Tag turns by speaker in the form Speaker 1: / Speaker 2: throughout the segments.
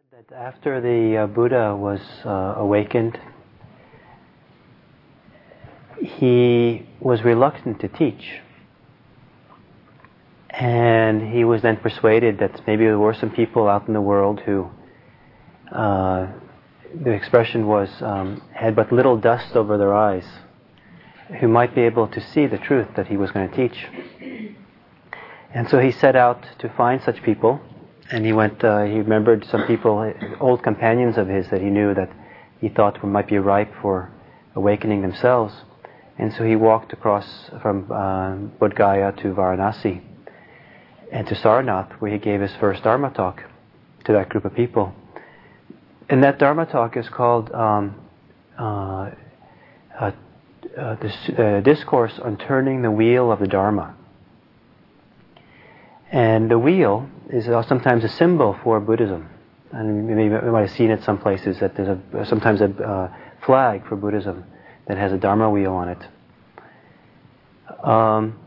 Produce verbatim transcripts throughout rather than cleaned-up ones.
Speaker 1: That after the uh, Buddha was uh, awakened, he was reluctant to teach. And he was then persuaded that maybe there were some people out in the world who, uh, the expression was, um, had but little dust over their eyes, who might be able to see the truth that he was going to teach. And so he set out to find such people. And he went, uh, he remembered some people, old companions of his that he knew that he thought might be ripe for awakening themselves. And so he walked across from uh, Bodh Gaya to Varanasi and to Sarnath, where he gave his first Dharma talk to that group of people. And that Dharma talk is called um, uh, uh, uh, this, uh, Discourse on Turning the Wheel of the Dharma. And the wheel is sometimes a symbol for Buddhism. And maybe you might have seen it some places that there's a, sometimes a uh, flag for Buddhism that has a Dharma wheel on it. Um,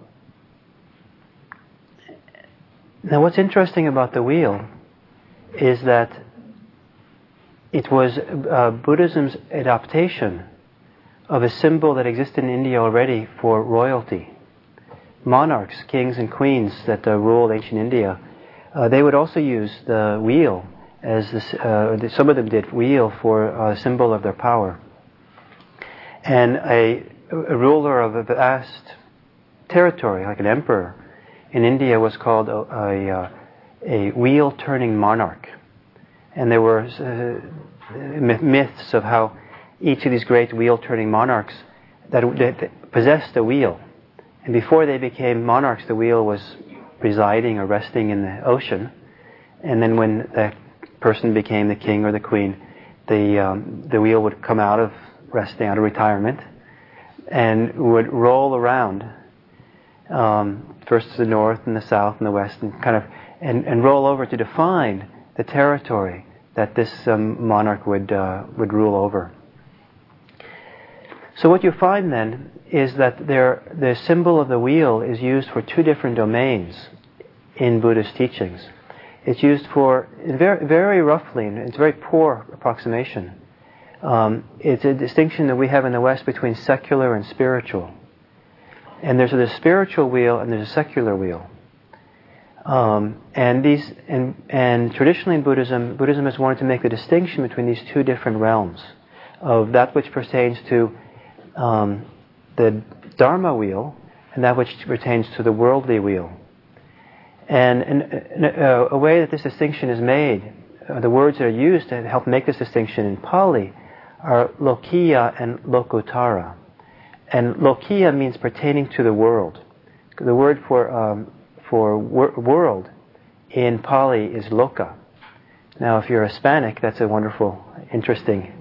Speaker 1: now what's interesting about the wheel is that it was uh, Buddhism's adaptation of a symbol that existed in India already for royalty. Monarchs, kings and queens that uh, ruled ancient India, uh, they would also use the wheel as this, uh, some of them did wheel for a symbol of their power. And a, a ruler of a vast territory, like an emperor in India, was called a, a, a wheel-turning monarch. And there were uh, myths of how each of these great wheel-turning monarchs that, that possessed a wheel. And before they became monarchs, the wheel was residing or resting in the ocean. And then when that person became the king or the queen, the um, the wheel would come out of resting, out of retirement, and would roll around, um, first to the north and the south and the west, and kind of and, and roll over to define the territory that this um, monarch would uh, would rule over. So what you find then is that there, the symbol of the wheel is used for two different domains in Buddhist teachings. It's used for, very, very roughly, and it's a very poor approximation, um, it's a distinction that we have in the West between secular and spiritual. And there's a spiritual wheel and there's a secular wheel. Um, and these, and, and traditionally in Buddhism, Buddhism has wanted to make the distinction between these two different realms of that which pertains to um, the Dharma wheel and that which pertains to the worldly wheel. And, and, and uh, a way that this distinction is made, uh, the words that are used to help make this distinction in Pali are Lokiya and Lokuttara. And Lokiya means pertaining to the world. The word for um, for wor- world in Pali is Loka. Now, if you're Hispanic, that's a wonderful, interesting,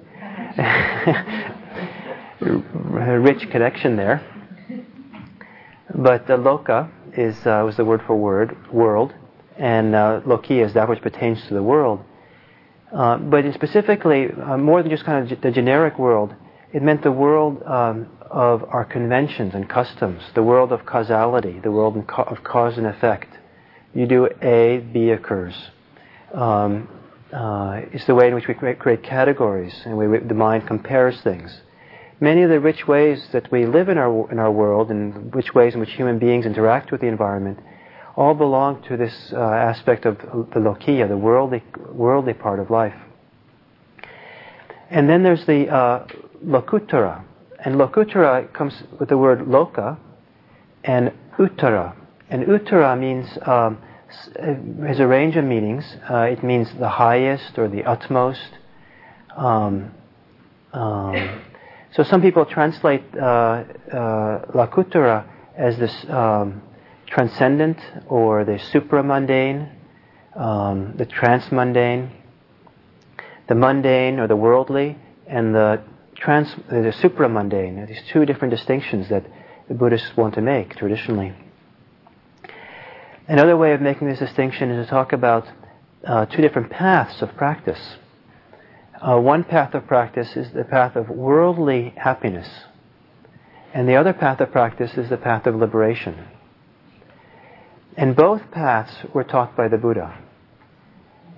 Speaker 1: rich connection there. But the Loka is uh, was the word for word, world, and uh, Lokiya is that which pertains to the world. Uh, but in specifically, uh, more than just kind of the generic world, it meant the world um, of our conventions and customs, the world of causality, the world of cause and effect. You do A, B occurs. Um, uh, it's the way in which we create, create categories, and we, the mind compares things. Many of the rich ways that we live in our in our world, and rich ways in which human beings interact with the environment, all belong to this uh, aspect of the Lokiya, the worldly worldly part of life. And then there's the uh, Lokuttara. And Lokuttara comes with the word Loka and Uttara. And Uttara means, um, has a range of meanings. Uh, it means the highest or the utmost. Um, um, so some people translate uh, uh, Lokuttara as this um, transcendent or the supramundane, um, the transmundane, the mundane or the worldly, and the Trans, the supramundane, these two different distinctions that the Buddhists want to make traditionally. Another way of making this distinction is to talk about uh, two different paths of practice. Uh, one path of practice is the path of worldly happiness, and the other path of practice is the path of liberation. And both paths were taught by the Buddha.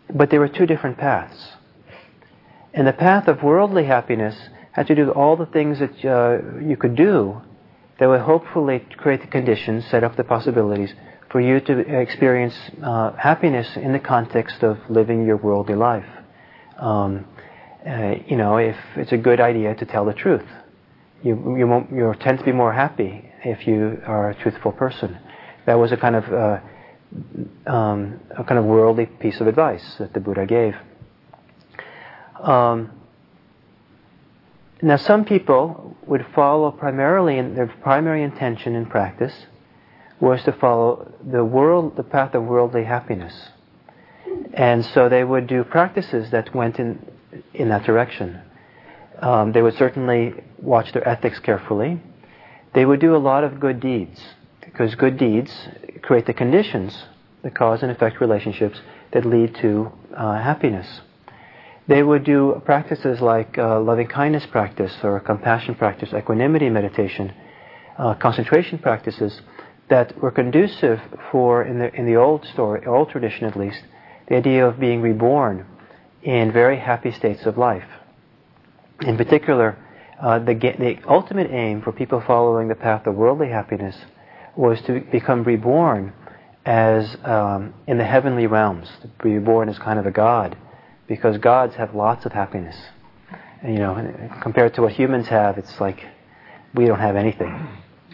Speaker 1: but they were two different paths. And the path of worldly happiness had to do with all the things that uh, you could do that would hopefully create the conditions, set up the possibilities for you to experience uh, happiness in the context of living your worldly life. Um, uh, you know, if it's a good idea to tell the truth, you you won't, you'll tend to be more happy if you are a truthful person. That was a kind of uh, um, a kind of worldly piece of advice that the Buddha gave. Um, now, some people would follow primarily, in their primary intention in practice was to follow the world, the path of worldly happiness, and so they would do practices that went in in that direction. Um, they would certainly watch their ethics carefully. They would do a lot of good deeds, because good deeds create the conditions, the cause and effect relationships that lead to uh, happiness. They would do practices like uh, loving kindness practice or compassion practice, equanimity meditation, uh, concentration practices that were conducive for, in the in the old story, old tradition at least, the idea of being reborn in very happy states of life. In particular, uh, the the ultimate aim for people following the path of worldly happiness was to become reborn as um, in the heavenly realms, to be reborn as kind of a god, because gods have lots of happiness. And, you know, compared to what humans have, it's like we don't have anything.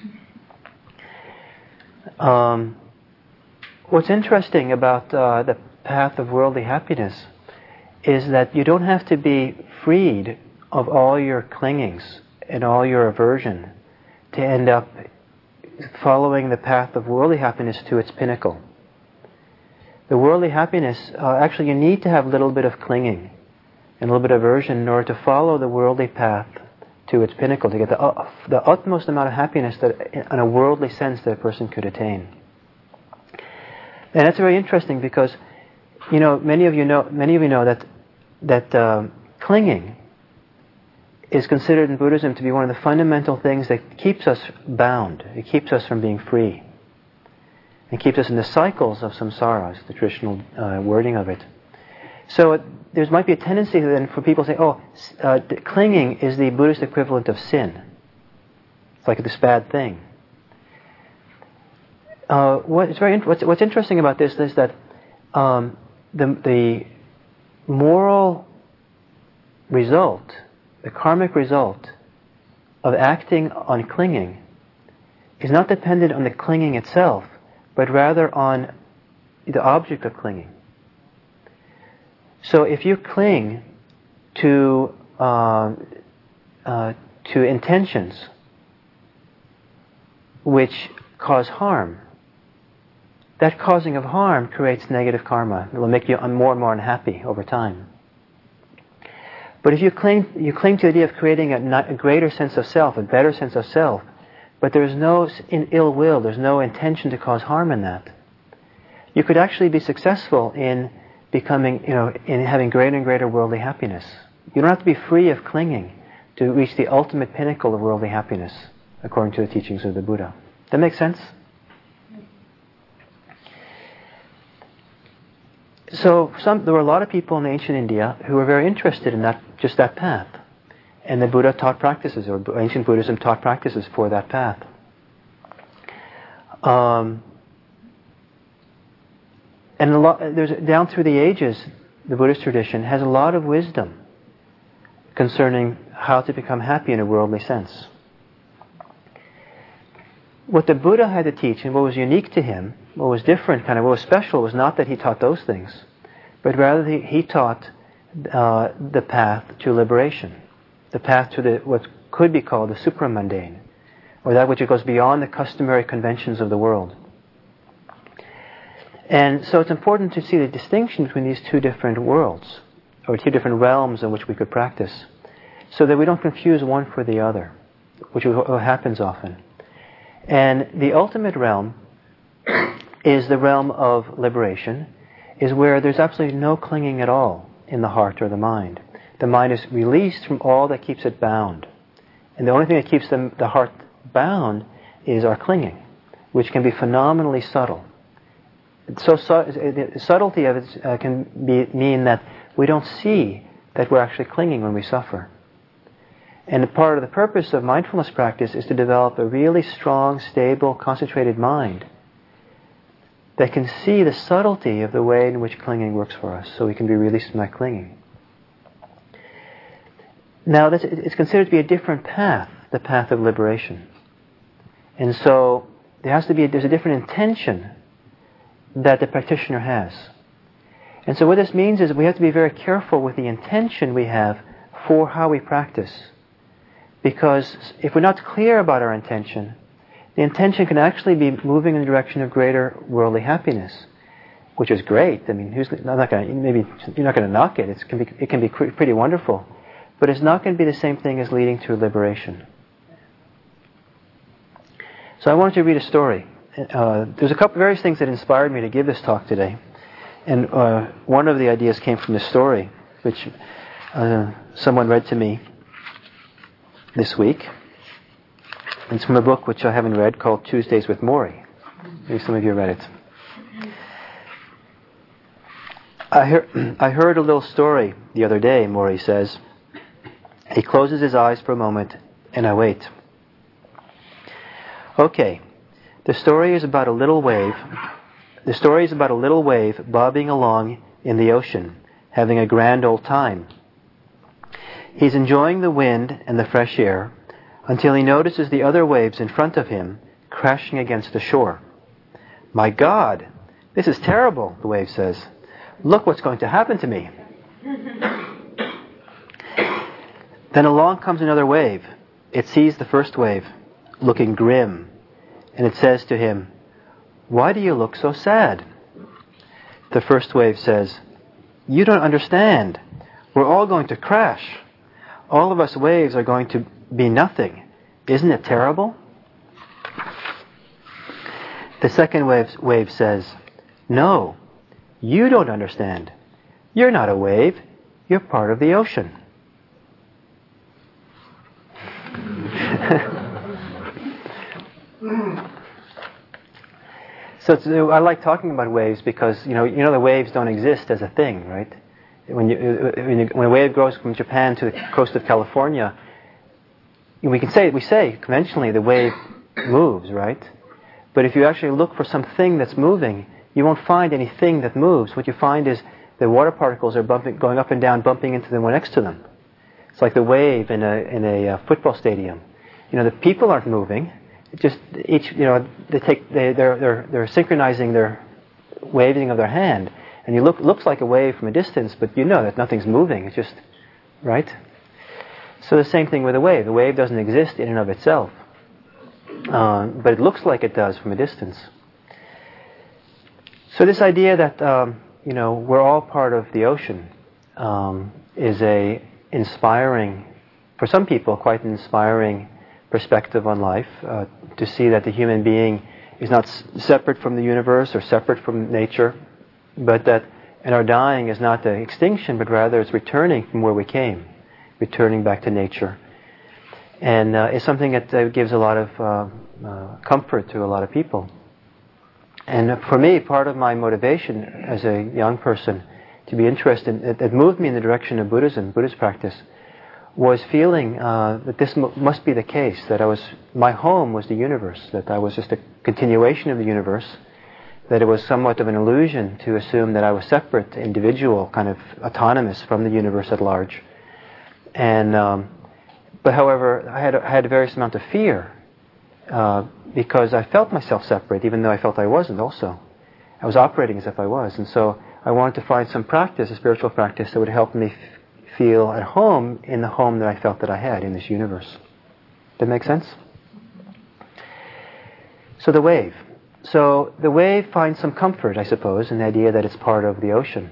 Speaker 1: Um, what's interesting about uh, the path of worldly happiness is that you don't have to be freed of all your clingings and all your aversion to end up following the path of worldly happiness to its pinnacle. The worldly happiness, uh, actually you need to have a little bit of clinging and a little bit of aversion in order to follow the worldly path to its pinnacle, to get the, uh, the utmost amount of happiness that, in a worldly sense, that a person could attain. And that's very interesting because, you know, many of you know, many of you know that that um, clinging is considered in Buddhism to be one of the fundamental things that keeps us bound. It keeps us from being free. It keeps us in the cycles of samsara, is the traditional uh, wording of it. So it, there might be a tendency then for people to say, oh, uh, clinging is the Buddhist equivalent of sin. It's like this bad thing. Uh, what, it's very, what's, what's interesting about this is that um, the, the moral result, the karmic result of acting on clinging is not dependent on the clinging itself, but rather on the object of clinging. So if you cling to uh, uh, to intentions which cause harm, that causing of harm creates negative karma. It will make you more and more unhappy over time. But if you cling, you cling to the idea of creating a, a greater sense of self, a better sense of self, but there's no in ill will, there's no intention to cause harm in that, you could actually be successful in becoming, you know, in having greater and greater worldly happiness. You don't have to be free of clinging to reach the ultimate pinnacle of worldly happiness, according to the teachings of the Buddha. Does that make sense? So some, there were a lot of people in ancient India who were very interested in that, just that path. And the Buddha taught practices, or ancient Buddhism taught practices for that path. Um, and a lot, there's, down through the ages, the Buddhist tradition has a lot of wisdom concerning how to become happy in a worldly sense. What the Buddha had to teach, and what was unique to him, what was different, kind of what was special, was not that he taught those things, but rather he, he taught uh, the path to liberation, the path to the what could be called the supramundane, or that which goes beyond the customary conventions of the world. And so it's important to see the distinction between these two different worlds, or two different realms in which we could practice, so that we don't confuse one for the other, which happens often. And the ultimate realm is the realm of liberation, is where there's absolutely no clinging at all in the heart or the mind. The mind is released from all that keeps it bound. And the only thing that keeps the, the heart bound is our clinging, which can be phenomenally subtle. so su- the subtlety of it uh, can be, mean that we don't see that we're actually clinging when we suffer. And part of the purpose of mindfulness practice is to develop a really strong, stable, concentrated mind that can see the subtlety of the way in which clinging works for us, so we can be released from that clinging. Now, this, it's considered to be a different path, the path of liberation. And so, there has to be, a, there's a different intention that the practitioner has. And so what this means is we have to be very careful with the intention we have for how we practice. Because if we're not clear about our intention, the intention can actually be moving in the direction of greater worldly happiness, which is great. I mean, who's I'm not going? Maybe you're not going to knock it. It's, it can be it can be pretty wonderful, but it's not going to be the same thing as leading to liberation. So I wanted to read a story. Uh, there's a couple various things that inspired me to give this talk today, and uh, one of the ideas came from this story, which uh, someone read to me this week. It's from a book which I haven't read called Tuesdays with Morrie. Maybe some of you read it. I, hear, I heard a little story the other day, Morrie says. He closes his eyes for a moment, and I wait. Okay, the story is about a little wave. The story is about a little wave bobbing along in the ocean, having a grand old time. He's enjoying the wind and the fresh air, until he notices the other waves in front of him crashing against the shore. My God, this is terrible, the wave says. Look what's going to happen to me. Then along comes another wave. It sees the first wave, looking grim, and it says to him, Why do you look so sad? The first wave says, You don't understand. We're all going to crash. All of us waves are going to be nothing. Isn't it terrible? The second wave, wave says, No, you don't understand. You're not a wave. You're part of the ocean. So it's, I like talking about waves because you know you know the waves don't exist as a thing, right? When you when, you, when a wave goes from Japan to the coast of California, we can say we say conventionally the wave moves, right? But if you actually look for something that's moving, you won't find anything that moves. What you find is the water particles are bumping, going up and down, bumping into the one next to them. It's like the wave in a in a uh, football stadium. You know, the people aren't moving. It just each you know they take they they're they're they're synchronizing their waving of their hand, and you look looks like a wave from a distance, but you know that nothing's moving. It's just right. So the same thing with a wave. The wave doesn't exist in and of itself, uh, but it looks like it does from a distance. So this idea that um, you know we're all part of the ocean um, is a inspiring, for some people, quite an inspiring perspective on life. Uh, to see that the human being is not s- separate from the universe or separate from nature, but that in our dying is not the extinction, but rather it's returning from where we came. Returning back to nature, and uh, it's something that uh, gives a lot of uh, uh, comfort to a lot of people. And uh, for me, part of my motivation as a young person to be interested, it, it moved me in the direction of Buddhism, Buddhist practice, was feeling uh, that this m- must be the case. That I was, my home was the universe. That I was just a continuation of the universe. That it was somewhat of an illusion to assume that I was separate, individual, kind of autonomous from the universe at large. And, um, but however, I had, a, I had a various amount of fear uh, because I felt myself separate, even though I felt I wasn't also. I was operating as if I was. And so I wanted to find some practice, a spiritual practice, that would help me f- feel at home in the home that I felt that I had in this universe. That make sense? So the wave. So the wave finds some comfort, I suppose, in the idea that it's part of the ocean.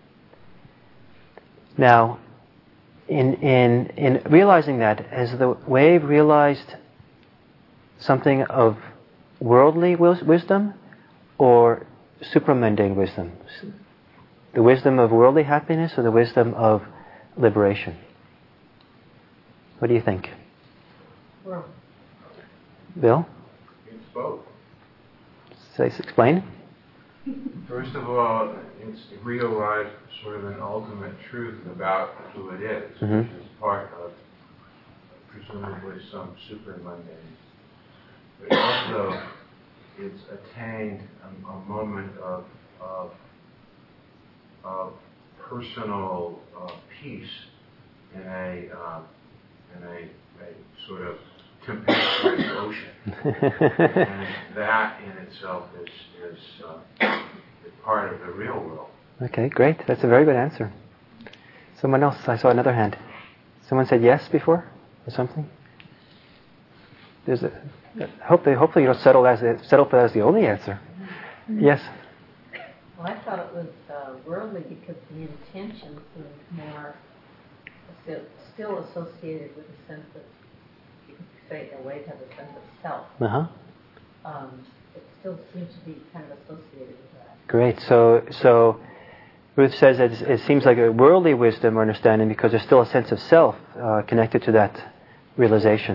Speaker 1: Now, In, in in realizing that, has the wave realized something of worldly wisdom or supramundane wisdom? The wisdom of worldly happiness or the wisdom of liberation? What do you think?
Speaker 2: Well,
Speaker 1: Bill?
Speaker 2: it's both.
Speaker 1: Say, explain.
Speaker 2: First of all, it's realized sort of an ultimate truth about who it is, mm-hmm. which is part of presumably some super mundane. But also, it's attained a, a moment of of, of personal uh, peace in a um, in a, a sort of tempestuous ocean, and that in itself is is, uh, is part of the real world.
Speaker 1: Okay, great. That's a very good answer. Someone else? I saw another hand. Someone said yes before, or something. There's a. Hopefully, hopefully you don't settle as settle for that as the only answer. Yes.
Speaker 3: Well, I thought it was uh, worldly because the intention seemed more still, still associated with a sense of, you could say a way to have a sense of self.
Speaker 1: Uh-huh.
Speaker 3: Um, it still seems to be kind of associated with that.
Speaker 1: Great. So, so Ruth says that it seems like a worldly wisdom or understanding because there's still a sense of self uh, connected to that realization.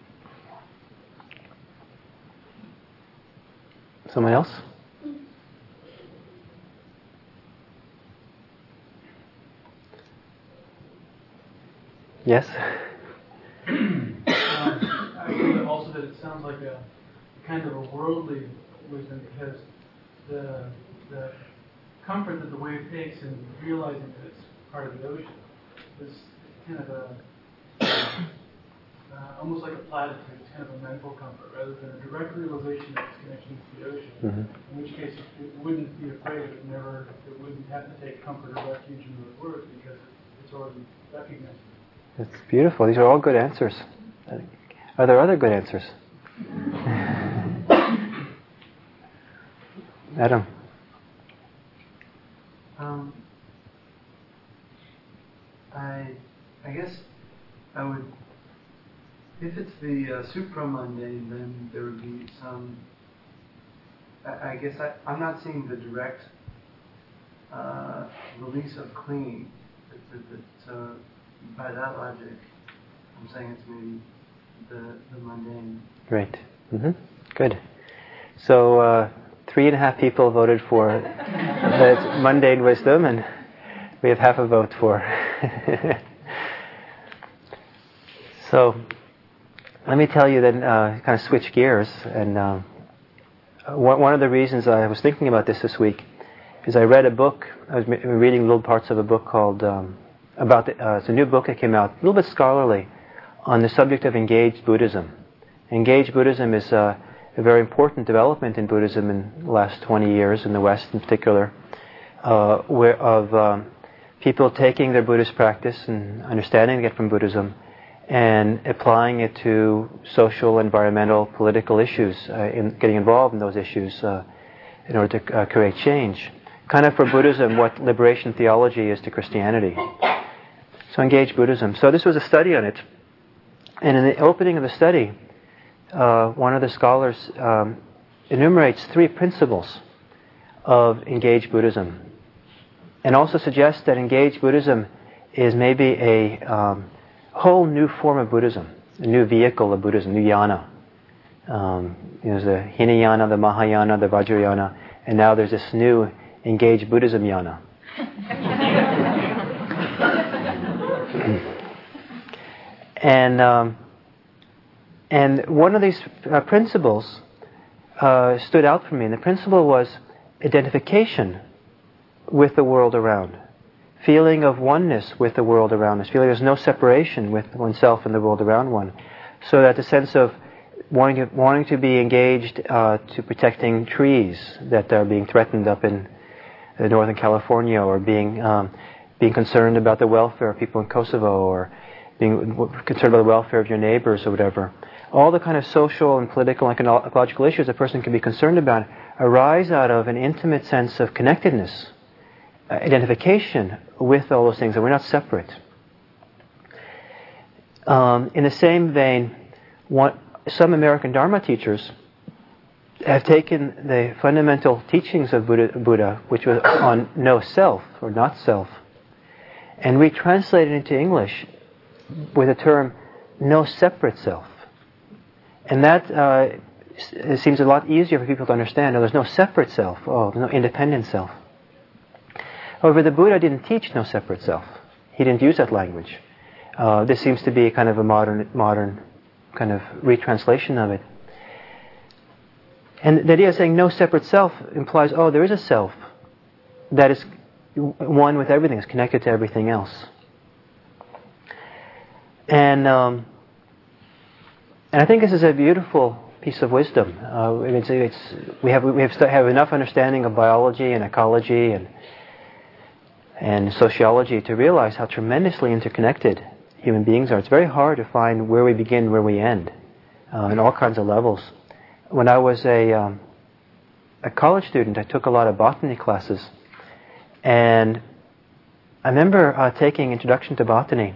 Speaker 1: Someone else? Yes?
Speaker 4: um, I think also that it sounds like a kind of a worldly wisdom because the the comfort that the wave takes in realizing that it's part of the ocean is kind of a uh, almost like a platitude. It's kind of a mental comfort rather than a direct realization of its connection to the ocean. Mm-hmm. In which case, it wouldn't be afraid. It would never. It wouldn't have to take comfort or refuge in those words because it's already recognized.
Speaker 1: That's beautiful. These are all good answers. Are there other good answers? Adam.
Speaker 5: Um, I, I guess I would, if it's the uh, supramundane, then there would be some, I, I guess I, I'm not seeing the direct uh, release of clinging. That, that, that, so by that logic, I'm saying it's maybe the, the mundane.
Speaker 1: Great. Mm-hmm. Good. So uh, three and a half people voted for the mundane wisdom, and we have half a vote for. So let me tell you then, uh, kind of switch gears. And uh, one, one of the reasons I was thinking about this this week is I read a book. I was reading little parts of a book called um, about the, uh, it's a new book that came out, a little bit scholarly, on the subject of engaged Buddhism. Engaged Buddhism is uh, a very important development in Buddhism in the last twenty years, in the West in particular, uh, where of um, people taking their Buddhist practice and understanding it from Buddhism and applying it to social, environmental, political issues, uh, in getting involved in those issues uh, in order to uh, create change. Kind of for Buddhism what liberation theology is to Christianity. So engaged Buddhism. So this was a study on it. And in the opening of the study, uh, one of the scholars um, enumerates three principles of engaged Buddhism. And also suggests that engaged Buddhism is maybe a um, whole new form of Buddhism, a new vehicle of Buddhism, new yana. Um, there's the Hinayana, the Mahayana, the Vajrayana, and now there's this new engaged Buddhism yana. And um, and one of these uh, principles uh, stood out for me. And the principle was identification with the world around, feeling of oneness with the world around us, feeling there's no separation with oneself and the world around one. So that the sense of wanting to, wanting to be engaged uh, to protecting trees that are being threatened up in uh, Northern California, or being um, being concerned about the welfare of people in Kosovo, or being concerned about the welfare of your neighbors or whatever. All the kind of social and political and ecological issues a person can be concerned about arise out of an intimate sense of connectedness, uh, identification with all those things, and we're not separate. Um, in the same vein, what, some American Dharma teachers have taken the fundamental teachings of Buddha, Buddha, which was on no self, or not self, and retranslated into English with the term no separate self. And that uh, it seems a lot easier for people to understand. Oh, there's no separate self. Oh, there's no independent self. However, the Buddha didn't teach no separate self. He didn't use that language. Uh, this seems to be kind of a modern, modern kind of retranslation of it. And the idea of saying no separate self implies, oh, there is a self that is one with everything, is connected to everything else. And um, and I think this is a beautiful piece of wisdom. Uh, it's, it's, we have we have, have enough understanding of biology and ecology and and sociology to realize how tremendously interconnected human beings are. It's very hard to find where we begin, where we end, uh, in all kinds of levels. When I was a um, a college student, I took a lot of botany classes, and I remember uh, taking Introduction to Botany.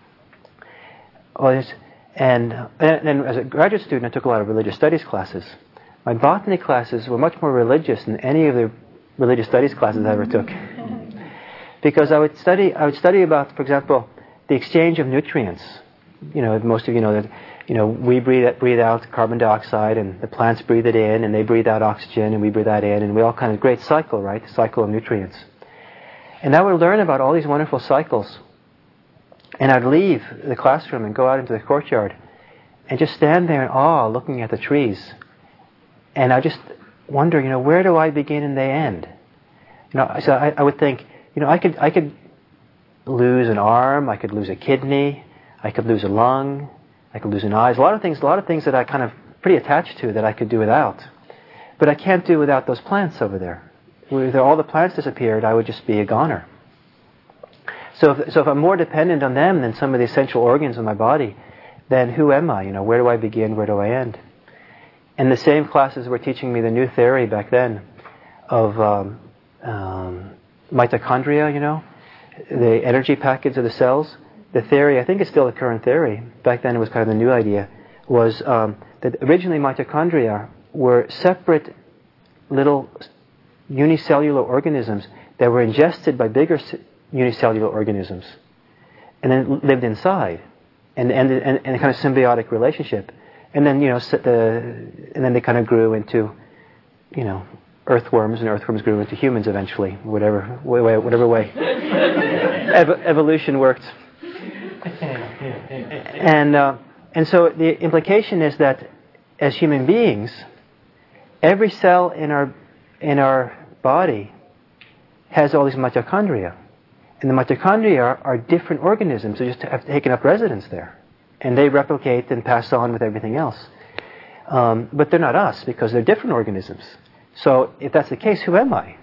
Speaker 1: Well, it's, and then as a graduate student, I took a lot of religious studies classes. My botany classes were much more religious than any of the religious studies classes I ever took, because I would study I would study about, for example, the exchange of nutrients. You know, most of you know that. You know, we breathe breathe out carbon dioxide, and the plants breathe it in, and they breathe out oxygen, and we breathe that in, and we all kind of great cycle, right? The cycle of nutrients. And I would learn about all these wonderful cycles, and I'd leave the classroom and go out into the courtyard, and just stand there in awe, looking at the trees, and I just wonder, you know, where do I begin and they end? You know, so I, I would think, you know, I could I could lose an arm, I could lose a kidney, I could lose a lung. I could lose an eye. A lot of things, a lot of things that I kind of pretty attached to that I could do without. But I can't do without those plants over there. If all the plants disappeared, I would just be a goner. So if, so if I'm more dependent on them than some of the essential organs of my body, then who am I? You know, where do I begin? Where do I end? And the same classes were teaching me the new theory back then of um, um, mitochondria, you know, the energy package of the cells. The theory, I think it's still the current theory, back then it was kind of the new idea, was um, that originally mitochondria were separate little unicellular organisms that were ingested by bigger unicellular organisms and then lived inside and and and, and a kind of symbiotic relationship. And then, you know, the, and then they kind of grew into, you know, earthworms, and earthworms grew into humans eventually, whatever way, whatever way Ev- evolution worked. And uh, and so the implication is that as human beings, every cell in our in our body has all these mitochondria, and the mitochondria are, are different organisms that just have taken up residence there, and they replicate and pass on with everything else. Um, but they're not us because they're different organisms. So if that's the case, who am I?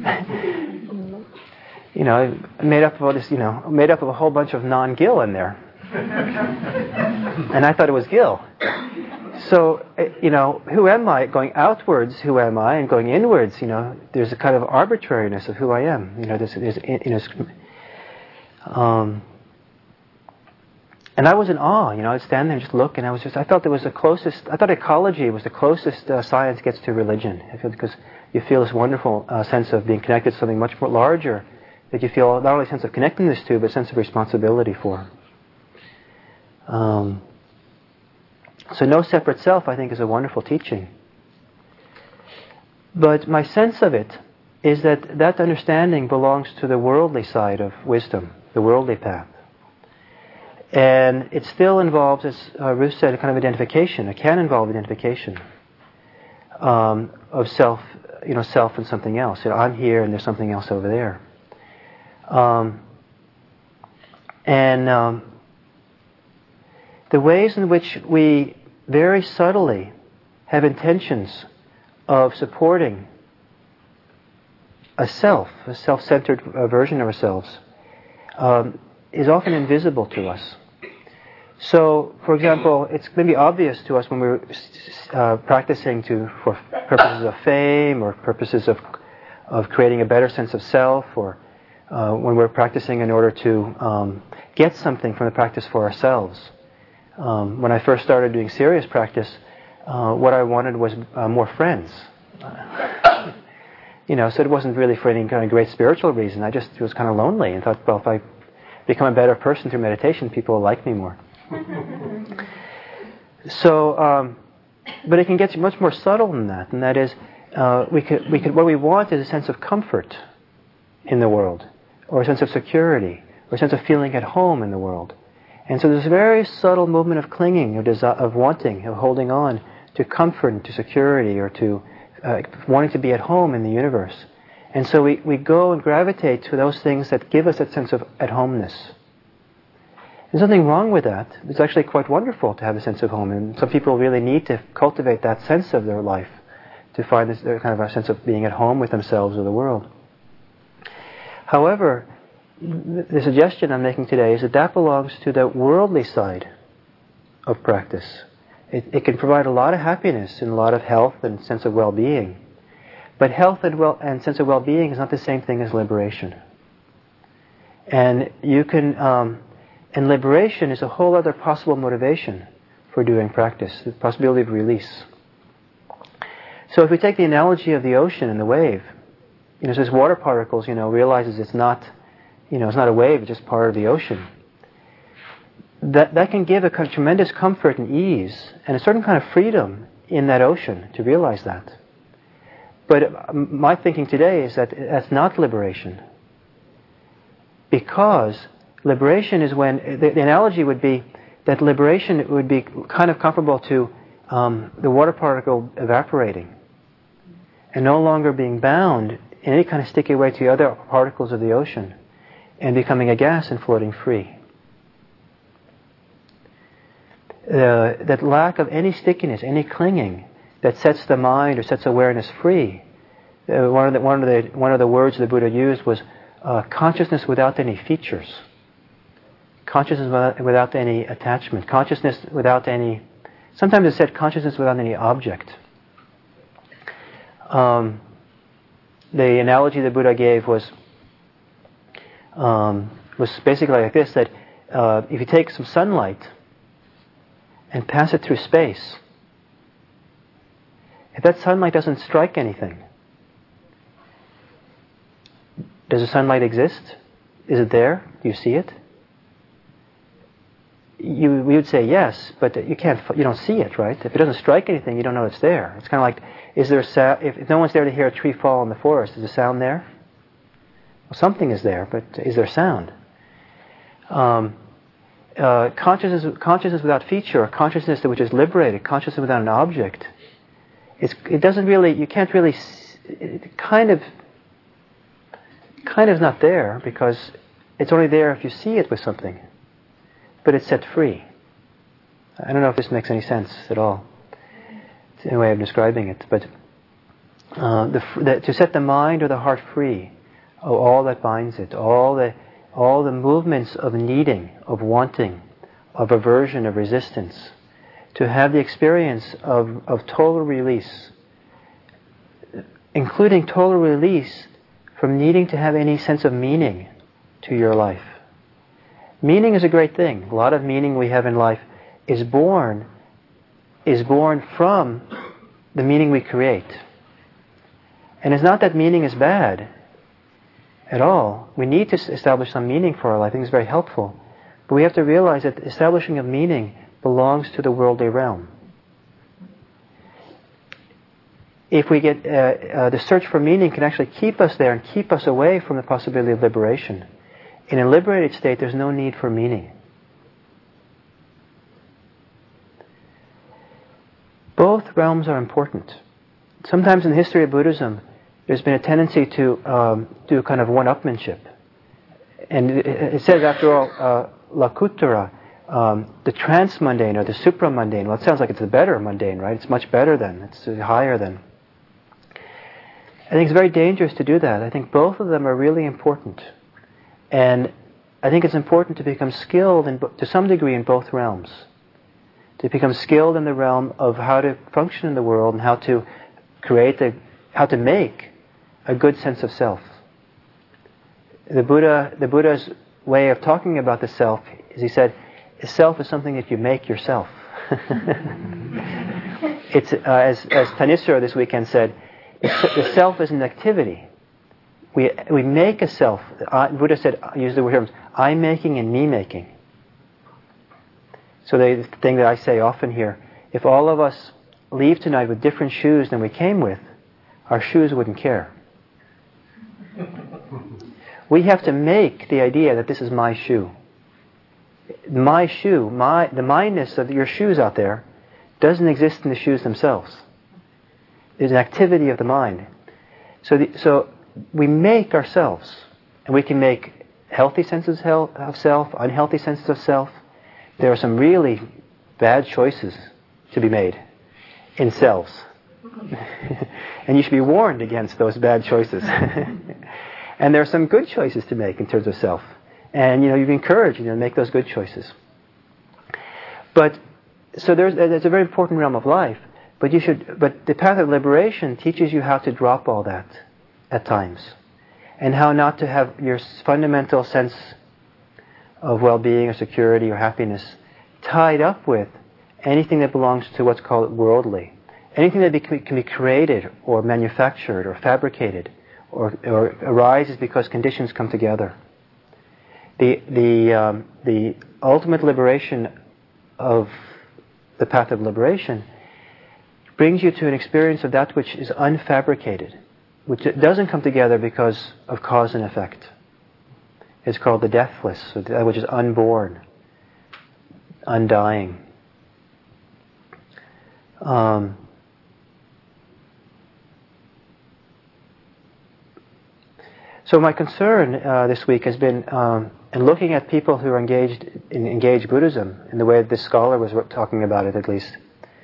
Speaker 1: You know, made up of all this, you know, made up of a whole bunch of non-Gil in there. And I thought it was Gil. So, you know, who am I? Going outwards, who am I? And going inwards, you know, there's a kind of arbitrariness of who I am. You know, there's, there's you know, um, and I was in awe, you know, I'd stand there and just look, and I was just, I felt it was the closest, I thought ecology was the closest uh, science gets to religion. I feel, because you feel this wonderful uh, sense of being connected to something much more larger, that you feel not only a sense of connectedness to, but a sense of responsibility for. Um, so no separate self, I think, is a wonderful teaching. But my sense of it is that that understanding belongs to the worldly side of wisdom, the worldly path. And it still involves, as uh, Ruth said, a kind of identification. It can involve identification um, of self, you know, self and something else. You know, I'm here and there's something else over there. Um, and um, the ways in which we very subtly have intentions of supporting a self, a self-centered uh, version of ourselves, um, is often invisible to us. So, for example, it's going to be obvious to us when we're uh, practicing to for purposes of fame or purposes of of creating a better sense of self, or uh, when we're practicing in order to um, get something from the practice for ourselves. Um, when I first started doing serious practice, uh, what I wanted was uh, more friends. You know, so it wasn't really for any kind of great spiritual reason. I just was kind of lonely and thought, well, if I become a better person through meditation, people will like me more. So, um, but it can get much more subtle than that, and that is, uh, we could, we could, what we want is a sense of comfort in the world, or a sense of security, or a sense of feeling at home in the world. And so there's a very subtle movement of clinging, of, desi- of wanting, of holding on to comfort and to security, or to uh, wanting to be at home in the universe. And so we, we go and gravitate to those things that give us that sense of at-homeness. There's nothing wrong with that. It's actually quite wonderful to have a sense of home, and some people really need to cultivate that sense of their life to find this kind of a sense of being at home with themselves or the world. However, the suggestion I'm making today is that that belongs to the worldly side of practice. It, it can provide a lot of happiness and a lot of health and sense of well-being. But health and, well, and sense of well-being is not the same thing as liberation. And you can, um, and liberation is a whole other possible motivation for doing practice, the possibility of release. So if we take the analogy of the ocean and the wave, you know, so this water particles, you know, realizes it's not, you know, it's not a wave, it's just part of the ocean. That that can give a kind of tremendous comfort and ease and a certain kind of freedom in that ocean to realize that. But my thinking today is that that's not liberation. Because liberation is when, the, the analogy would be that liberation would be kind of comparable to um, the water particle evaporating and no longer being bound in any kind of sticky way to the other particles of the ocean and becoming a gas and floating free. Uh, that lack of any stickiness, any clinging that sets the mind or sets awareness free. Uh, one of the one of the one of the words the Buddha used was uh, consciousness without any features, consciousness without, without any attachment, consciousness without any. Sometimes it's said consciousness without any object. Um, the analogy the Buddha gave was um, was basically like this: that uh, if you take some sunlight and pass it through space, if that sunlight doesn't strike anything, does the sunlight exist? Is it there? Do you see it? You, we would say yes, but you can't. You don't see it, right? If it doesn't strike anything, you don't know it's there. It's kind of like, is there a sound? If, if no one's there to hear a tree fall in the forest, is a sound there? Well, something is there, but is there sound? Um, uh, consciousness, consciousness without feature, or consciousness which is liberated, consciousness without an object. It's, it doesn't really. You can't really. It kind of. Kind of not there because it's only there if you see it with something. But it's set free. I don't know if this makes any sense at all. It's a way of describing it. But uh, the, the, to set the mind or the heart free of all that binds it, all the all the movements of needing, of wanting, of aversion, of resistance, to have the experience of, of total release, including total release from needing to have any sense of meaning to your life. Meaning is a great thing. A lot of meaning we have in life is born is born from the meaning we create. And it's not that meaning is bad at all. We need to establish some meaning for our life. I think it's very helpful. But we have to realize that the establishing of meaning belongs to the worldly realm. If we get uh, uh, the search for meaning can actually keep us there and keep us away from the possibility of liberation. In a liberated state, there's no need for meaning. Both realms are important. Sometimes in the history of Buddhism, there's been a tendency to um, do kind of one-upmanship. And it, it says, after all, uh, Lakutara, um, the transmundane or the supramundane. Well, it sounds like it's the better mundane, right? It's much better than. It's higher than. I think it's very dangerous to do that. I think both of them are really important. And I think it's important to become skilled in, to some degree in both realms. To become skilled in the realm of how to function in the world and how to create, a, how to make a good sense of self. The Buddha, the Buddha's way of talking about the self is, he said, self is something that you make yourself. It's uh, as as Thanissaro this weekend said, the self is an activity. We we make a self. Uh, Buddha said, use the terms, I making and me making. So the thing that I say often here, if all of us leave tonight with different shoes than we came with, our shoes wouldn't care. We have to make the idea that this is my shoe. My shoe, my the mindness of your shoes out there doesn't exist in the shoes themselves. There's an activity of the mind. So, the, so we make ourselves, and we can make healthy senses of self, unhealthy senses of self. There are some really bad choices to be made in selves. And you should be warned against those bad choices. And there are some good choices to make in terms of self. And, you know, you're encouraged, you know, to make those good choices. But, so there's, there's a very important realm of life. But you should, but the path of liberation teaches you how to drop all that at times. And how not to have your fundamental sense of well-being or security or happiness tied up with anything that belongs to what's called worldly. Anything that be, can be created or manufactured or fabricated or, or arises because conditions come together. The, the, um, the ultimate liberation of the path of liberation brings you to an experience of that which is unfabricated, which doesn't come together because of cause and effect. It's called the deathless, that which is unborn, undying. Um, so my concern uh, this week has been um, in looking at people who are engaged in engaged Buddhism, in the way that this scholar was talking about it at least.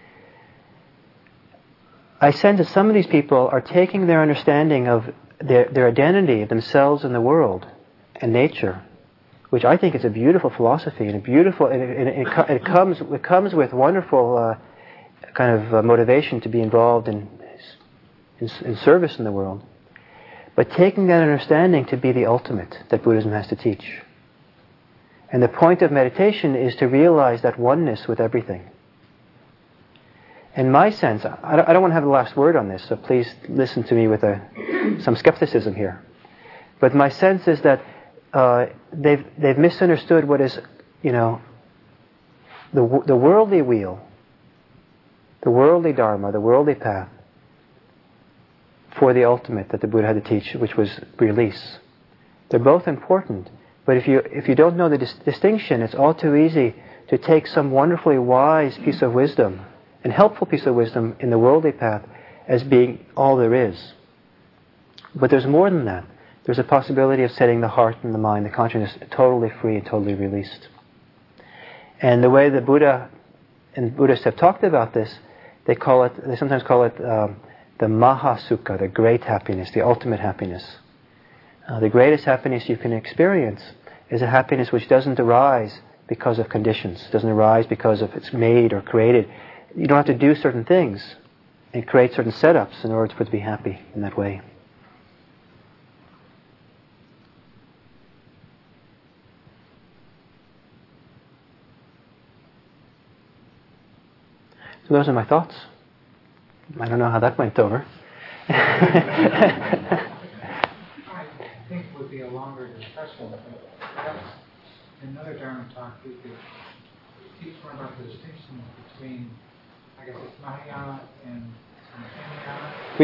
Speaker 1: I sense that some of these people are taking their understanding of their, their identity of themselves and the world and nature, which I think is a beautiful philosophy and a beautiful, and it, it, it, it comes it comes with wonderful uh, kind of uh, motivation to be involved in, in in service in the world. But taking that understanding to be the ultimate that Buddhism has to teach. And the point of meditation is to realize that oneness with everything. In my sense, I don't want to have the last word on this, so please listen to me with a, some skepticism here. But my sense is that uh, they've they've misunderstood what is, you know, the the worldly wheel, the worldly dharma, the worldly path, for the ultimate that the Buddha had to teach, which was release. They're both important, but if you if you don't know the dis- distinction, it's all too easy to take some wonderfully wise piece of wisdom and helpful piece of wisdom in the worldly path as being all there is. But there's more than that. There's a possibility of setting the heart and the mind, the consciousness, totally free and totally released. And the way the Buddha and Buddhists have talked about this, they call it, they sometimes call it um, the Mahasukha, the great happiness, the ultimate happiness. Uh, the greatest happiness you can experience is a happiness which doesn't arise because of conditions, doesn't arise because of it's made or created. You don't have to do certain things and create certain setups in order for it to be happy in that way. So those are my thoughts. I don't know how that went over.
Speaker 6: I think it would be a longer discussion, but perhaps in another Dharma talk we could teach more about the distinction between, I guess it's Mahayana and Hinayana.
Speaker 1: We,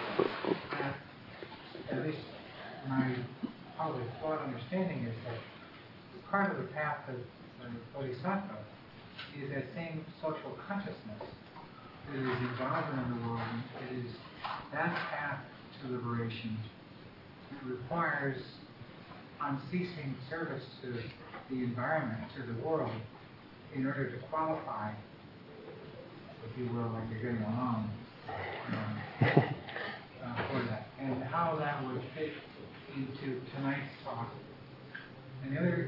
Speaker 6: At least my probably flawed understanding is that part of the path of the Bodhisattva is that same social consciousness that is involved in the world. It is that path to liberation. It requires unceasing service to the environment, to the world, in order to qualify, if you will, like you're getting along, um, uh, for that. And how that would fit into tonight's talk. And the other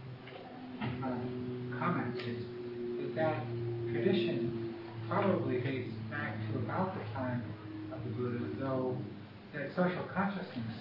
Speaker 6: uh, comment is that that tradition probably dates back to about the time of the Buddha, though that social consciousness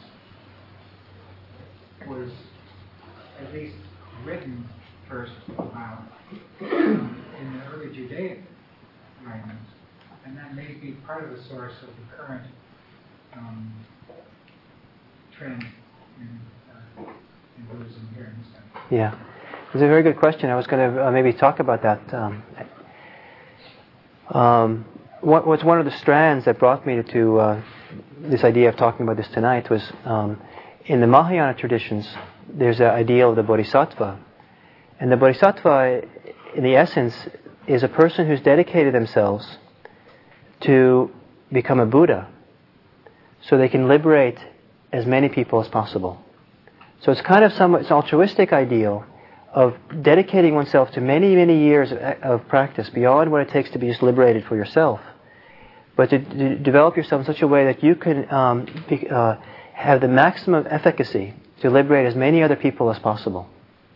Speaker 6: was at least written first about um, in the early Judaic writings, and that may be part of the source of the current um, trend in, uh, in Buddhism here in this country.
Speaker 1: yeah, it's a very good question. I was going to uh, maybe talk about that. Um, um, what was one of the strands that brought me to, to uh, this idea of talking about this tonight was um, in the Mahayana traditions, there's an ideal of the Bodhisattva. And the Bodhisattva, in the essence, is a person who's dedicated themselves to become a Buddha so they can liberate as many people as possible. So it's kind of some it's an altruistic ideal of dedicating oneself to many, many years of, of practice beyond what it takes to be just liberated for yourself, but to, to develop yourself in such a way that you can um, be, uh, have the maximum efficacy to liberate as many other people as possible.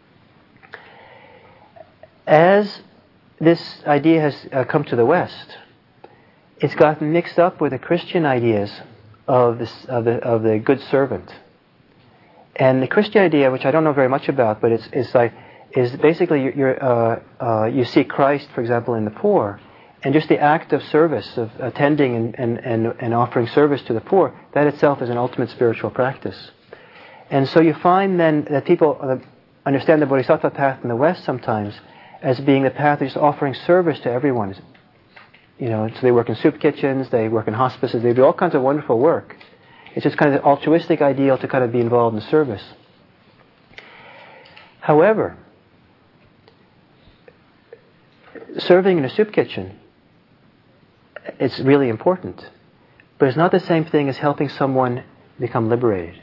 Speaker 1: As this idea has uh, come to the West, it's gotten mixed up with the Christian ideas of, this, of, the, of the good servant. And the Christian idea, which I don't know very much about, but it's, it's like, is basically you're, you're, uh, uh, you see Christ, for example, in the poor, and just the act of service, of attending and, and, and, and offering service to the poor, that itself is an ultimate spiritual practice. And so you find then that people uh, understand the Bodhisattva path in the West sometimes as being the path of just offering service to everyone. You know, so they work in soup kitchens, they work in hospices, they do all kinds of wonderful work. It's just kind of an altruistic ideal to kind of be involved in service. However, serving in a soup kitchen, it's really important. But it's not the same thing as helping someone become liberated.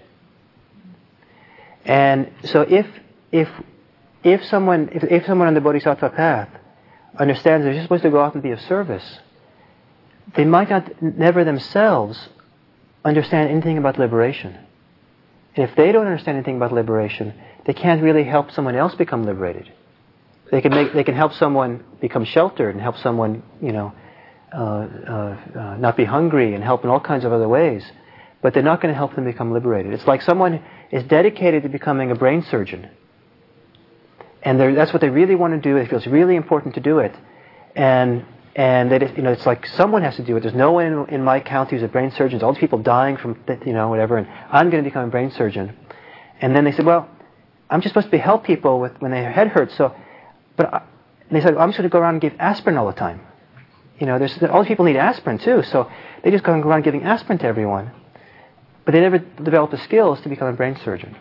Speaker 1: And so if if if someone if, if someone on the Bodhisattva path understands they're just supposed to go out and be of service, they might not never themselves understand anything about liberation. And if they don't understand anything about liberation, they can't really help someone else become liberated. They can make they can help someone become sheltered and help someone, you know, uh, uh, uh, not be hungry and help in all kinds of other ways. But they're not going to help them become liberated. It's like someone is dedicated to becoming a brain surgeon. And that's what they really want to do. It feels really important to do it. And and they, you know, it's like someone has to do it. There's no one in, in my county who's a brain surgeon. There's all these people dying from, you know, whatever. And I'm going to become a brain surgeon. And then they said, well, I'm just supposed to be help people with when their head hurts. So, but I, they said, well, I'm just going to go around and give aspirin all the time. You know, there's all these people need aspirin too. So they just go around giving aspirin to everyone. But they never developed the skills to become a brain surgeon.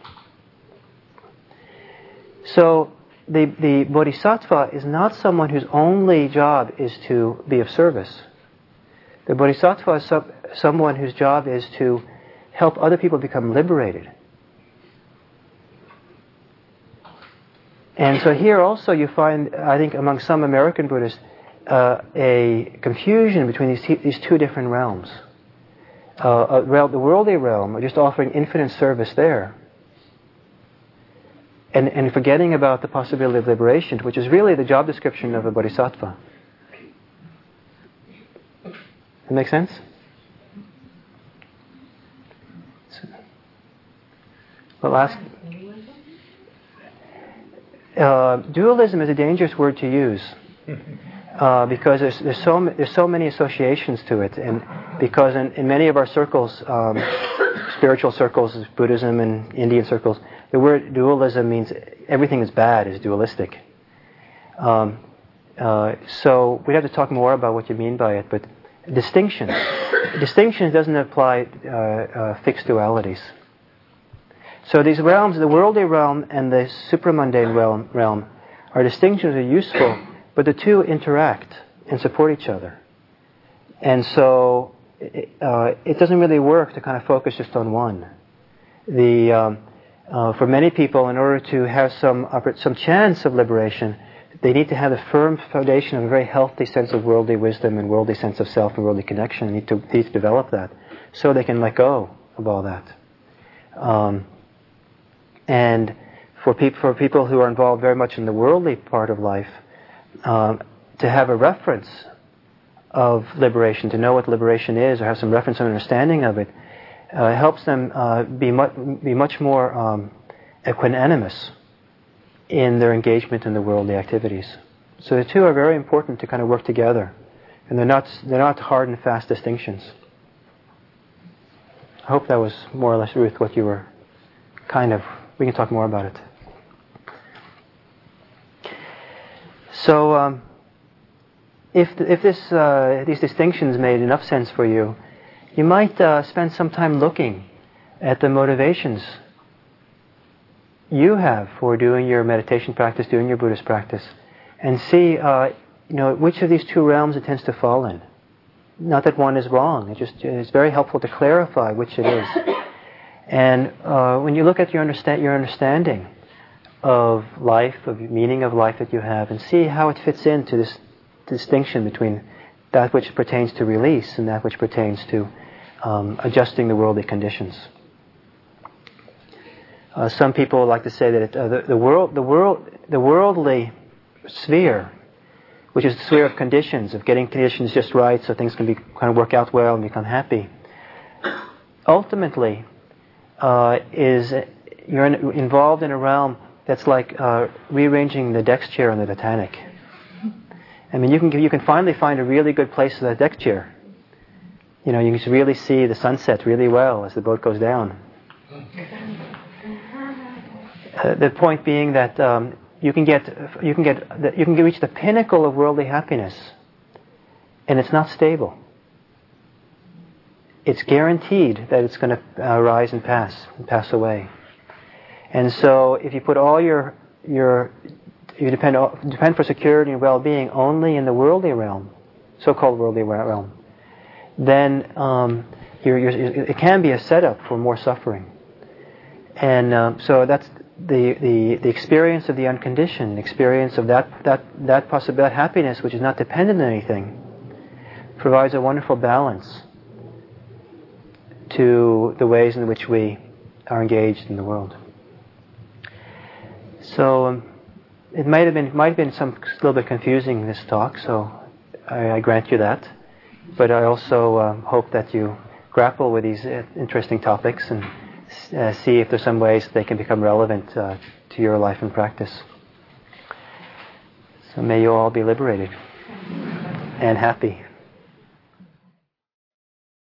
Speaker 1: So the, the Bodhisattva is not someone whose only job is to be of service. The Bodhisattva is some, someone whose job is to help other people become liberated. And so here also you find, I think among some American Buddhists, uh, a confusion between these, t- these two different realms. Uh, uh, the worldly realm, just offering infinite service there, and, and forgetting about the possibility of liberation, which is really the job description of a bodhisattva. That make sense? The last uh, dualism is a dangerous word to use. Uh, because there's, there's so there's so many associations to it, and because in, in many of our circles, um, spiritual circles, Buddhism and Indian circles, the word dualism means everything is bad, is dualistic. Um, uh, so we'd have to talk more about what you mean by it. But distinction, distinction doesn't apply uh, uh, fixed dualities. So these realms, the worldly realm and the supramundane realm, realm, are distinctions that are useful. But the two interact and support each other. And so uh, it doesn't really work to kind of focus just on one. The um, uh, for many people, in order to have some some chance of liberation, they need to have a firm foundation of a very healthy sense of worldly wisdom and worldly sense of self and worldly connection. They need to, need to develop that so they can let go of all that. Um, and for, peop- for people who are involved very much in the worldly part of life, Um, to have a reference of liberation, to know what liberation is, or have some reference and understanding of it, uh, helps them uh, be, mu- be much more um, equanimous in their engagement in the worldly activities. So the two are very important to kind of work together, and they're not they're not hard and fast distinctions. I hope that was more or less, Ruth, what you were kind of. We can talk more about it. So, um, if if this uh, these distinctions made enough sense for you, you might uh, spend some time looking at the motivations you have for doing your meditation practice, doing your Buddhist practice, and see, uh, you know, which of these two realms it tends to fall in. Not that one is wrong. It just it's very helpful to clarify which it is. And uh, when you look at your understand your understanding of life, of meaning of life that you have, and see how it fits into this distinction between that which pertains to release and that which pertains to um, adjusting the worldly conditions. Uh, some people like to say that it, uh, the, the world, the world, the worldly sphere, which is the sphere of conditions, of getting conditions just right so things can be kind of work out well and become happy, ultimately uh, is you're in, involved in a realm that's like uh, rearranging the deck chair on the Titanic. I mean, you can you can finally find a really good place for that deck chair. You know, you can really see the sunset really well as the boat goes down. Uh, the point being that um, you can get you can get you can reach the pinnacle of worldly happiness, and it's not stable. It's guaranteed that it's going to uh, rise and pass and pass away. And so, if you put all your your you depend depend for security and well-being only in the worldly realm, so-called worldly realm, then um, you're, you're, it can be a setup for more suffering. And um, so that's the, the the experience of the unconditioned, experience of that that that possibility, happiness, which is not dependent on anything, provides a wonderful balance to the ways in which we are engaged in the world. So um, it might have been might have been some a little bit confusing, this talk. So I, I grant you that, but I also um, hope that you grapple with these uh, interesting topics and uh, see if there's some ways they can become relevant uh, to your life and practice. So may you all be liberated and happy.